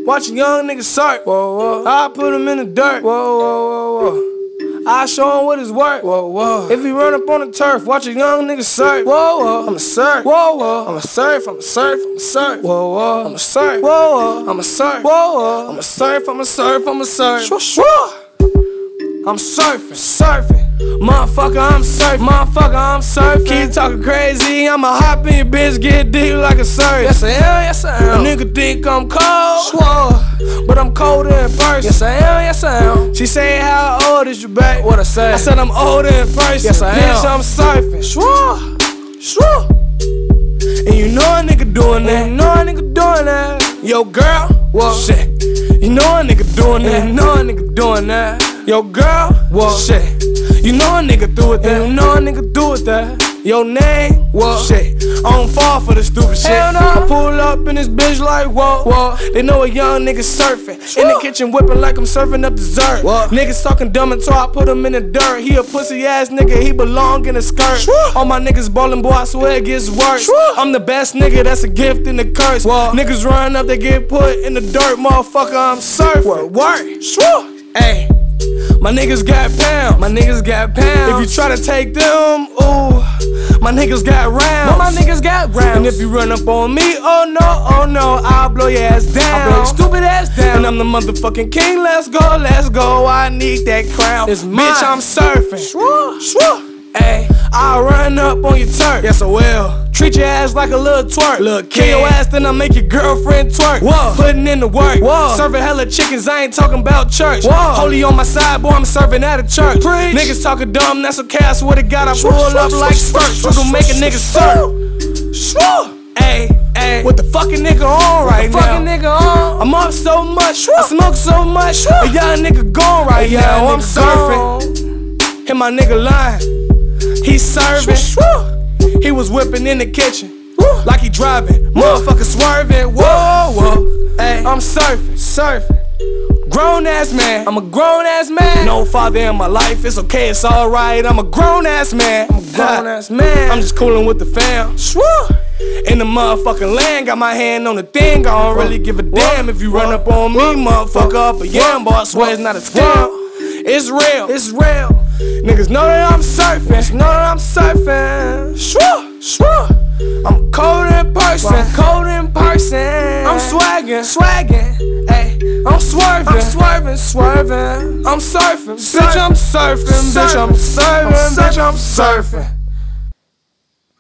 Watch a young nigga surf. Whoa, whoa. I put him in the dirt. Whoa, whoa, whoa, whoa. I show him what his work. Whoa, whoa. If he run up on the turf, watch a young nigga surf. Whoa, whoa. I'ma surf. Whoa, whoa. I'ma surf. I'ma surf. I'ma surf. Whoa, whoa. I'ma surf. Whoa, whoa. I'ma surf. Whoa, whoa. I'ma surf. I'ma surf. I'ma surf. Shwa, shwa. I'm surfing. Motherfucker, I'm surfing. Keep talking crazy, I'ma hop in your bitch, get deep like a surf. Yes, I am, yes, I am. A nigga think I'm cold, Swore. but I'm colder in person. Yes, I am, yes, I am. She say, how old is you, babe? What I say? I said I'm older in person. Yes, I am. Bitch, I'm surfing. Swore. And you know a nigga doing that. You know a nigga doing that. Yo, girl, What? shit. You know a nigga doing that. You know a nigga doing that. Yo, girl, What? shit. You know a nigga do it that. You know a nigga do it that. Your name, What? shit. I don't fall for the stupid shit. Hell no. I pull up in this bitch like, whoa. What? They know a young nigga surfing. Sure. In the kitchen whipping like I'm serving up dessert. What? Niggas talking dumb until I put him in the dirt. He a pussy ass nigga, he belong in a skirt. Sure. All my niggas ballin', boy, I swear it gets worse. Sure. I'm the best nigga, that's a gift and a curse. What? Niggas run up, they get put in the dirt. Motherfucker, I'm surfing. Work. Sure. Hey. My niggas got pounds. My niggas got pounds. If you try to take them, ooh, my niggas got rounds. But my niggas got rounds. And if you run up on me, oh no, I'll blow your ass down. I blow your stupid ass down. And I'm the motherfucking king, let's go, I need that crown. It's mine. Bitch, I'm surfing. Swore. Ayy, I'll run up on your turf. Yes, I will. Treat your ass like a little twerk. Little Kill your kid. ass, then I make your girlfriend twerk. Whoa. Putting in the work. Whoa. Serving hella chickens, I ain't talking about church. Whoa. Holy on my side, boy, I'm serving at a church. Preach. Niggas talking dumb, that's okay, I swear to God, I pull up like skirts. We gon' make a nigga surf. Swore. Ayy, what the fucking nigga on right now? Fucking nigga on. I'm up so much, I smoke so much. A young nigga gone right now, I'm surfing. Hit my nigga line. He serving. He was whipping in the kitchen, like he driving. Motherfucker swerving. Whoa. Ay, I'm surfing. Grown ass man. I'm a grown ass man. No father in my life. It's okay, it's alright. I'm a grown ass man. grown ass man. I'm just coolin' with the fam. In the motherfucking land, got my hand on the thing. I don't really give a damn if you run up on me, motherfucker, up a yam. Boy, I swear it's not a scam. It's real. It's real. Niggas know that I'm surfing. Know that I'm surfing. Swore. I'm cold in person. I'm cold in person. I'm swaggin'. Ayy. I'm swerving. I'm swerving. I'm surfing. Bitch, I'm surfing. Bitch, I'm surfing. Bitch, I'm surfing.